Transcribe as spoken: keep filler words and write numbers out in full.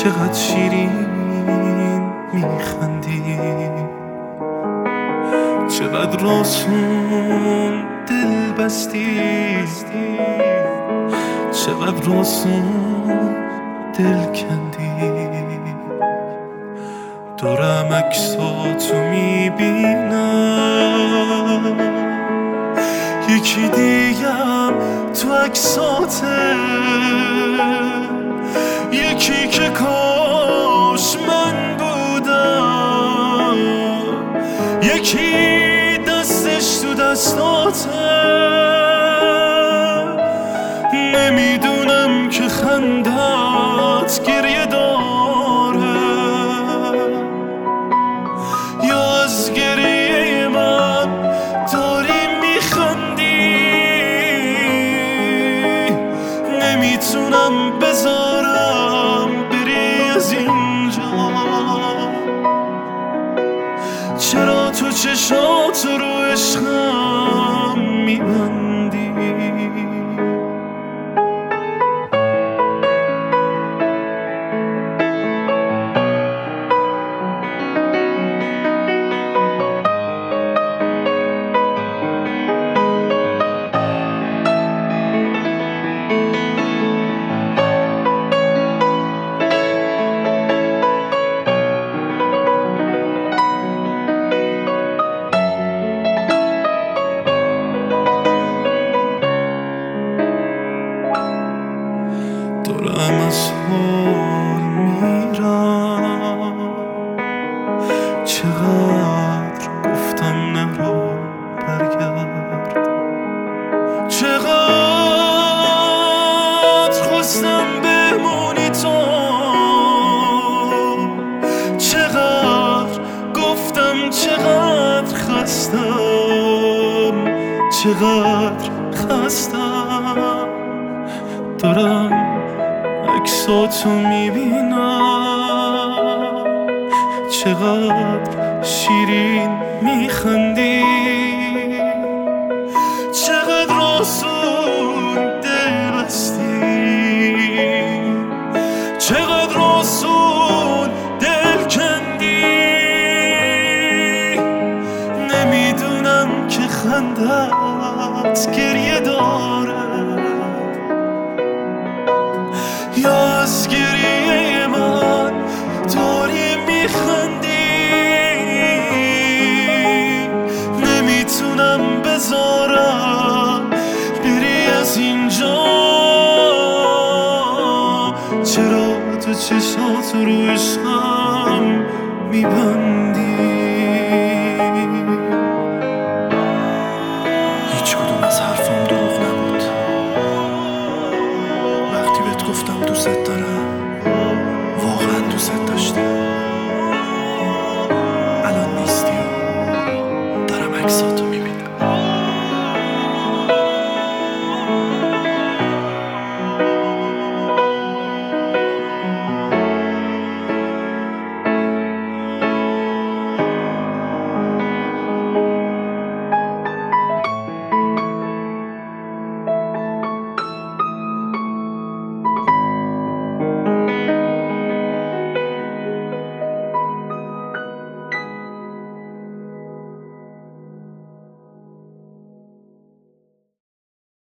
چقدر شیرین میخندی، چقدر راسون دل بستی، چقدر راسون دل کندی. دارم عکساتو میبینم، یکی دیگم تو عکساته، یکی که کاش من بودم، یکی دستش تو دستاته. نمیدونم که خندت گریه داره یا از گریه من داری میخندی. نمیتونم بذارم بری از اینجا، چرا تو چشات رو عشقم میبندی؟ دارم از حال میرم، چقدر گفتم نرو برگرد، چقدر خواستم بمونی تو، چقدر گفتم چقدر خستم، چقدر خستم. دارم عکساتو میبینم، چقدر شیرین میخندی، چقدر راسون دل بستی، چقدر راسون دل کندی. نمیدونم که خندت گریه داره یا از گریه من داری میخندی. نمیتونم بذارم بری از اینجا، چرا تو چشات رو عشقم میبندی؟